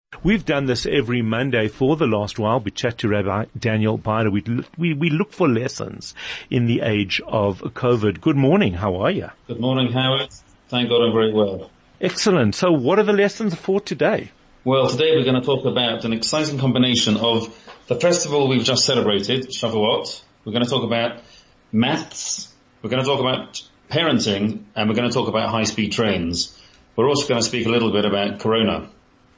We've done this every Monday for the last while. We chat to Rabbi Daniel Beider. We look for lessons in the age of COVID. Good morning. How are you? Good morning, Howard. Thank God I'm very well. Excellent. So what are the lessons for today? Well, today we're going to talk about an exciting combination of the festival we've just celebrated, Shavuot. We're going to talk about maths. We're going to talk about parenting, and we're going to talk about high-speed trains. We're also going to speak a little bit about Corona.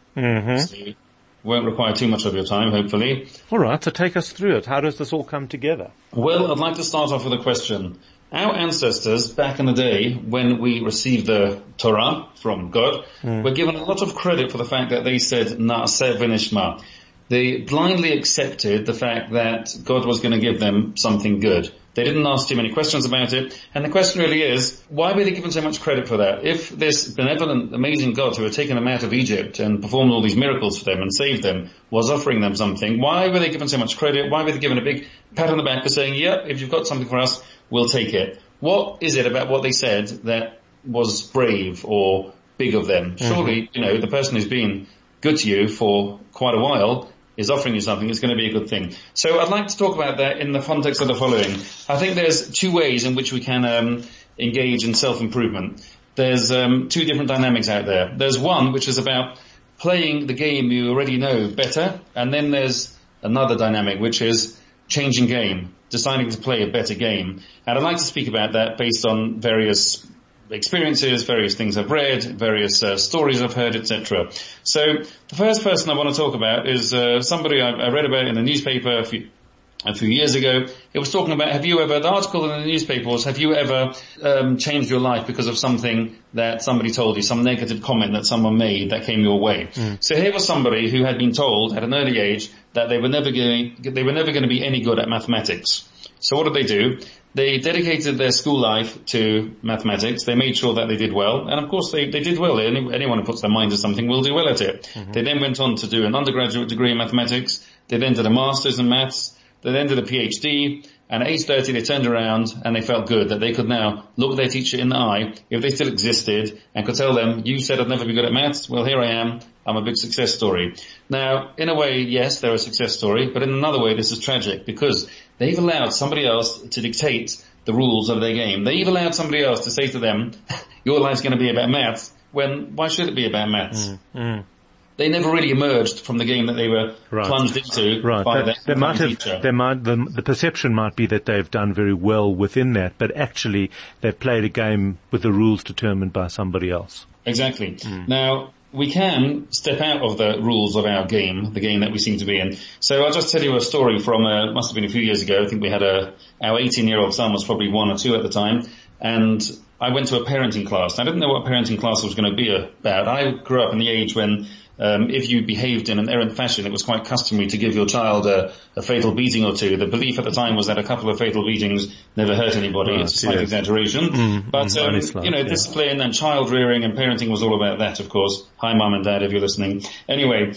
So it won't require too much of your time, hopefully. All right, so take us through it. How does this all come together? Well, I'd like to start off with a question. Our ancestors, back in the day, when we received the Torah from God, were given a lot of credit for the fact that they said, Na'aseh v'nishma. They blindly accepted the fact that God was going to give them something good. They didn't ask too many questions about it. And the question really is, why were they given so much credit for that? If this benevolent, amazing God who had taken them out of Egypt and performed all these miracles for them and saved them was offering them something, why were they given so much credit? Why were they given a big pat on the back for saying, yeah, if you've got something for us, we'll take it? What is it about what they said that was brave or big of them? Surely, the person who's been good to you for quite a while is offering you something, it's going to be a good thing. So I'd like to talk about that in the context of the following. I think there's two ways in which we can engage in self-improvement. There's two different dynamics out there. There's one which is about playing the game you already know better, and then there's another dynamic which is changing game, deciding to play a better game. And I'd like to speak about that based on various experiences, various things I've read, various stories I've heard, etc. So the first person I want to talk about is somebody I read about in the newspaper a few years ago. It was talking about, the article in the newspaper was, have you ever changed your life because of something that somebody told you, some negative comment that someone made that came your way? So here was somebody who had been told at an early age that they were never going to be any good at mathematics. So what did they do? They dedicated their school life to mathematics. They made sure that they did well. And of course they did well. Anyone who puts their mind to something will do well at it. They then went on to do an undergraduate degree in mathematics. They then did a master's in maths. They then did a PhD. And at age 30 they turned around and they felt good that they could now look their teacher in the eye, if they still existed, and could tell them, you said I'd never be good at maths. Well, here I am. I'm a big success story. Now, in a way, yes, they're a success story, but in another way, this is tragic because they've allowed somebody else to dictate the rules of their game. They've allowed somebody else to say to them, your life's going to be about maths, when why should it be about maths? They never really emerged from the game that they were plunged into by their teacher. The perception might be that they've done very well within that, but actually they've played a game with the rules determined by somebody else. Exactly. Now, we can step out of the rules of our game, the game that we seem to be in. So I'll just tell you a story from, must have been a few years ago. I think we had our 18-year-old son was probably 1 or 2 at the time, and I went to a parenting class. I didn't know what parenting class was going to be about. I grew up in the age when if you behaved in an errant fashion, it was quite customary to give your child a fatal beating or two. The belief at the time was that a couple of fatal beatings never hurt anybody. It's a slight exaggeration. But, discipline and child rearing and parenting was all about that, of course. Hi, Mum and Dad, if you're listening. Anyway,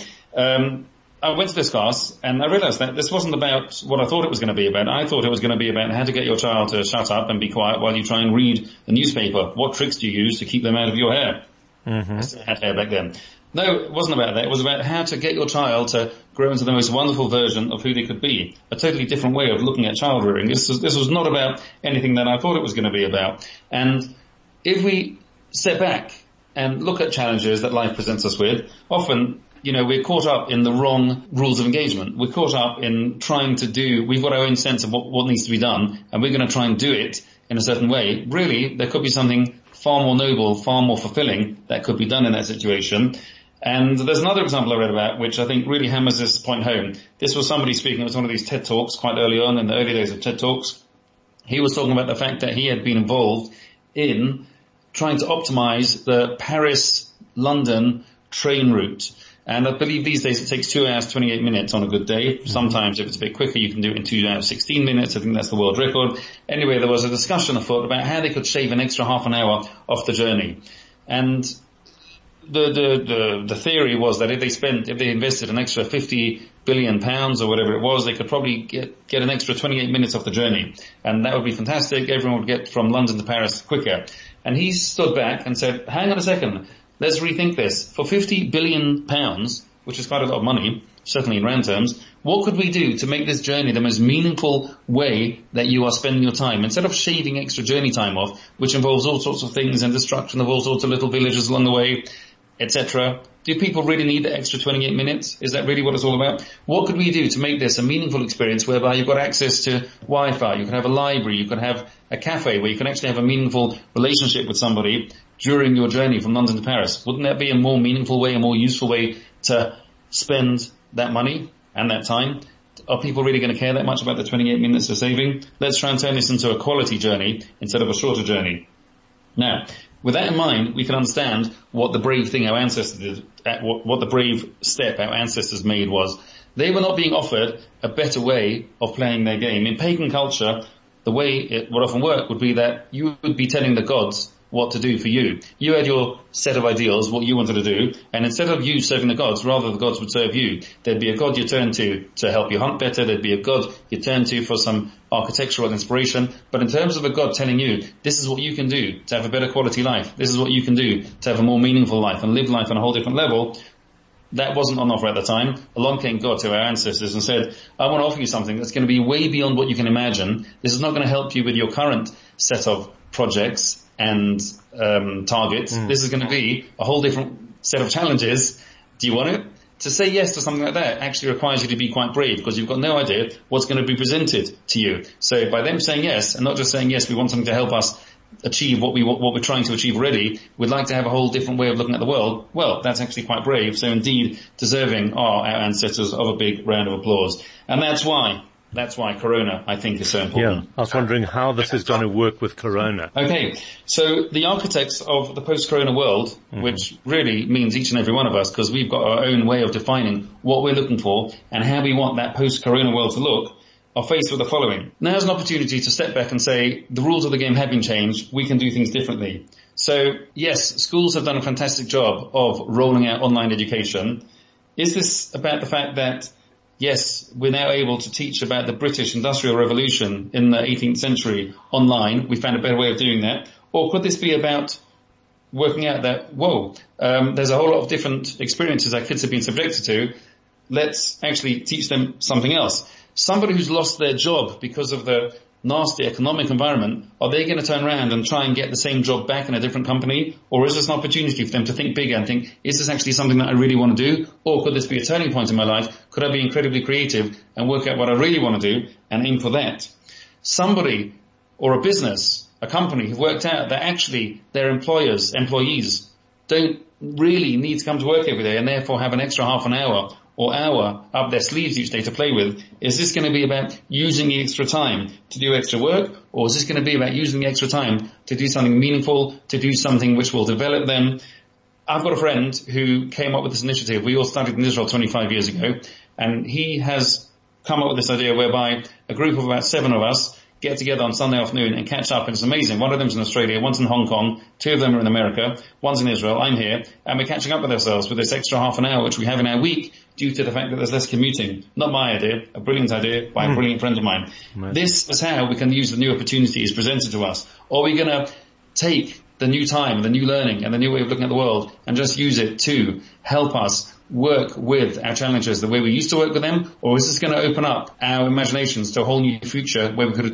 I went to this class and I realized that this wasn't about what I thought it was going to be about. I thought it was going to be about how to get your child to shut up and be quiet while you try and read the newspaper. What tricks do you use to keep them out of your hair? I still had hair back then. No, it wasn't about that. It was about how to get your child to grow into the most wonderful version of who they could be. A totally different way of looking at child rearing. This was not about anything that I thought it was going to be about. And if we step back and look at challenges that life presents us with, often, we're caught up in the wrong rules of engagement. We're caught up in trying to we've got our own sense of what needs to be done, and we're going to try and do it in a certain way. Really, there could be something far more noble, far more fulfilling that could be done in that situation. And there's another example I read about which I think really hammers this point home. This was somebody speaking, it was one of these TED Talks quite early on in the early days of TED Talks. He was talking about the fact that he had been involved in trying to optimize the Paris-London train route. And I believe these days it takes 2 hours, 28 minutes on a good day. Sometimes if it's a bit quicker, you can do it in 2 hours, 16 minutes. I think that's the world record. Anyway, there was a discussion afoot about how they could shave an extra half an hour off the journey. And the theory was that if they invested an extra 50 billion pounds or whatever it was, they could probably get an extra 28 minutes off the journey. And that would be fantastic. Everyone would get from London to Paris quicker. And he stood back and said, hang on a second, let's rethink this. For 50 billion pounds, which is quite a lot of money, certainly in rand terms, what could we do to make this journey the most meaningful way that you are spending your time? Instead of shaving extra journey time off, which involves all sorts of things and destruction of all sorts of little villages along the way, etc. Do people really need the extra 28 minutes? Is that really what it's all about? What could we do to make this a meaningful experience whereby you've got access to Wi-Fi, you can have a library, you can have a cafe where you can actually have a meaningful relationship with somebody during your journey from London to Paris? Wouldn't that be a more meaningful way, a more useful way to spend that money and that time? Are people really going to care that much about the 28 minutes they're saving? Let's try and turn this into a quality journey instead of a shorter journey. Now, with that in mind, we can understand what the brave thing our ancestors did, what the brave step our ancestors made was. They were not being offered a better way of playing their game. In pagan culture, the way it would often work would be that you would be telling the gods what to do for you. You had your set of ideals, what you wanted to do, and instead of you serving the gods, rather the gods would serve you. There'd be a god you turn to help you hunt better, there'd be a god you turn to for some architectural inspiration, but in terms of a god telling you, this is what you can do to have a better quality life, this is what you can do to have a more meaningful life and live life on a whole different level, that wasn't on offer at the time. Along came God to our ancestors and said, I want to offer you something that's going to be way beyond what you can imagine. This is not going to help you with your current set of projects and targets. This is going to be a whole different set of challenges. Do you want it? To say yes to something like that actually requires you to be quite brave because you've got no idea what's going to be presented to you. So by them saying yes, and not just saying yes, we want something to help us achieve what we're trying to achieve already, we'd like to have a whole different way of looking at the world. Well, that's actually quite brave. So indeed, deserving are our ancestors of a big round of applause. And that's why Corona, I think, is so important. Yeah, I was wondering how this is going to work with Corona. Okay, so the architects of the post-Corona world, which really means each and every one of us, because we've got our own way of defining what we're looking for and how we want that post-Corona world to look, are faced with the following. Now's an opportunity to step back and say, the rules of the game have been changed, we can do things differently. So, yes, schools have done a fantastic job of rolling out online education. Is this about the fact that yes, we're now able to teach about the British Industrial Revolution in the 18th century online? We found a better way of doing that. Or could this be about working out that, there's a whole lot of different experiences our kids have been subjected to. Let's actually teach them something else. Somebody who's lost their job because of the nasty economic environment, are they going to turn around and try and get the same job back in a different company? Or is this an opportunity for them to think bigger and think, is this actually something that I really want to do? Or could this be a turning point in my life? Could I be incredibly creative and work out what I really want to do and aim for that? Somebody or a business, a company who've worked out that actually their employees don't really need to come to work every day and therefore have an extra half an hour or hour up their sleeves each day to play with. Is this going to be about using the extra time to do extra work, or is this going to be about using the extra time to do something meaningful, to do something which will develop them? I've got a friend who came up with this initiative. We all started in Israel 25 years ago, and he has come up with this idea whereby a group of about 7 of us get together on Sunday afternoon and catch up, and it's amazing. One of them's in Australia, one's in Hong Kong, 2 of them are in America, one's in Israel, I'm here, and we're catching up with ourselves with this extra half an hour which we have in our week due to the fact that there's less commuting. Not my idea, a brilliant idea by a brilliant friend of mine. Right. This is how we can use the new opportunities presented to us. Or are we going to take the new time, the new learning, and the new way of looking at the world and just use it to help us work with our challenges the way we used to work with them? Or is this going to open up our imaginations to a whole new future where we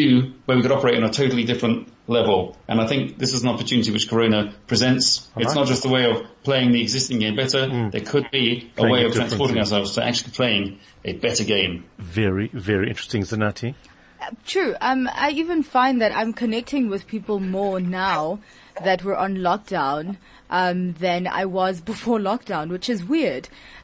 could operate on a totally different level? And I think this is an opportunity which Corona presents. It's not just a way of playing the existing game better. There could be a way of transporting ourselves to actually playing a better game. Very, very interesting, Zanati. True. I even find that I'm connecting with people more now that we're on lockdown than I was before lockdown, which is weird.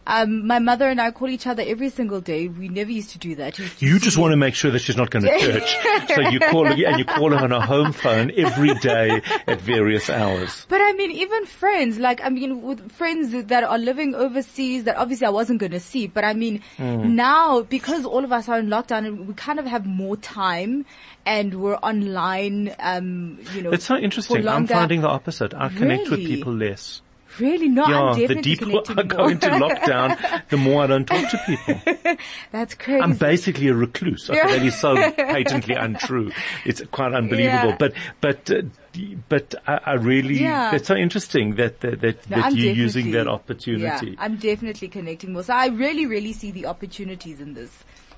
My mother and I call each other every single day. We never used to do that. You just want to make sure that she's not going to church. So you call her on a home phone every day at various hours. But I mean, even friends, with friends that are living overseas that obviously I wasn't going to see. But I mean, now because all of us are in lockdown, we kind of have more time and we're online, It's so interesting. I'm finding the opposite. I connect with people less. Really? No, yeah, I'm definitely the deeper I go into lockdown, the more I don't talk to people. That's crazy. I'm basically a recluse. I think that is so patently untrue. It's quite unbelievable. Yeah. But I really, that's so interesting that you're using that Yeah, opportunity. I'm definitely connecting more. So I really, really see the opportunities in this.